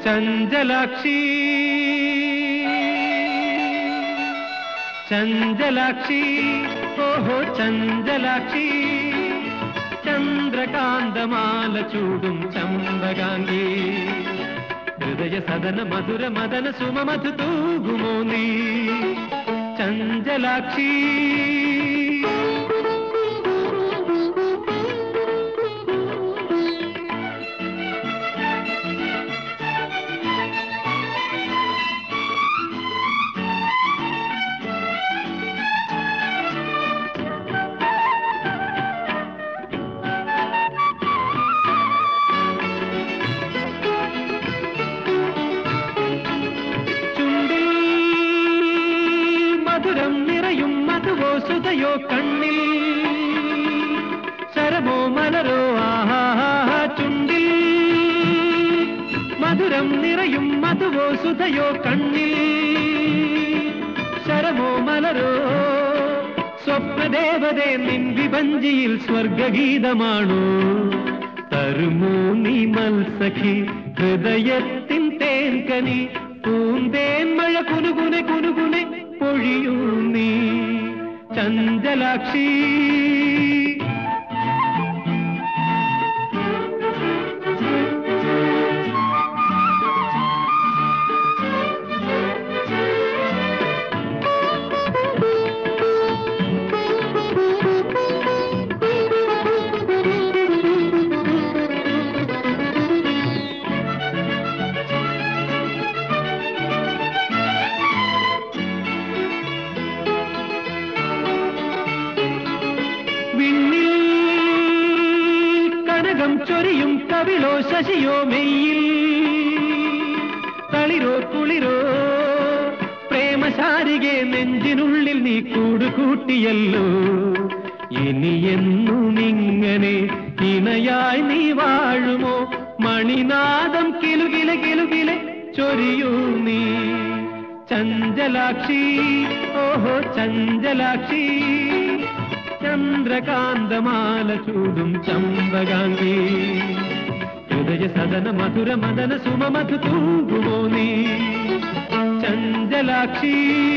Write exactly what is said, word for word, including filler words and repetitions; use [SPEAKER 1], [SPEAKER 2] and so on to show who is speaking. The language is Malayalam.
[SPEAKER 1] ചഞ്ചലാക്ഷി ചഞ്ചലാക്ഷി ഓഹോ ചഞ്ചലാക്ഷി ചന്ദ്രകാന്തമാല ചൂടും ചമ്പകാംഗി ഹൃദയ സദന മധുര മദന സുമമധു തൂകുമോ നീ ചഞ്ചലാക്ഷി മധുരം നിറയും മധുവോ സുതയോ കണ്ണിൽ ശരമോ മലരോ ആഹാ ചുണ്ടിൽ മധുരം നിറയും മധുവോ സുതയോ കണ്ണിൽ ശരമോ മലരോ സ്വപ്നദേവതേ നിൻ വിഭഞ്ചിയിൽ സ്വർഗഗീതമാണോ തരുമോ നീ മത്സഖി ഹൃദയത്തിൻ തേൻകനി പൂന്തേൻ മഴ കുനുകുനെ കുനുകുനെ പൊഴിയൂ നീ ചഞ്ചലാക്ഷി ചൊരിയും കവിളോ ശശിയോ മെയ്യിൽ തളിരോ കുളിരോ പ്രേമശാരികെ നെഞ്ചിനുള്ളിൽ നീ കൂടുകൂട്ടിയല്ലോ ഇനിയെന്നും ഇങ്ങനെ ഇണയായി നീ വാഴുമോ മണിനാദം കിലുകിലെ കിലുകിലെ ചൊരിയൂ നീ ചഞ്ചലാക്ഷി ഓഹോ ചഞ്ചലാക്ഷി ചന്ദ്രകാന്തമാല ചൂടും ചമ്പകാംഗി ഹൃദയ സദന മധുര മദന സുമമധു തൂകുമോ നീ ചഞ്ചലാക്ഷി